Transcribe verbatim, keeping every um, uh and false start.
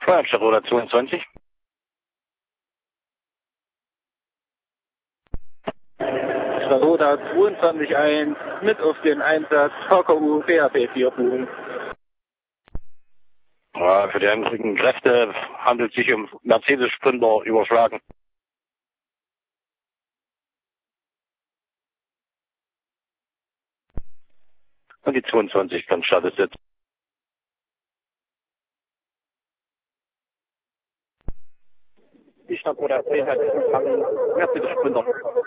Feuerwehrroder zweiundzwanzig. Staroda zweiundzwanzig eins mit auf den Einsatz H K U P H P vier buchen. Ja, für die angriffenden Kräfte handelt es sich um Mercedes Sprinter überschlagen. Und die zweiundzwanzig kann Status setzen. Die Staroda C hat empfangen Mercedes Sprinter.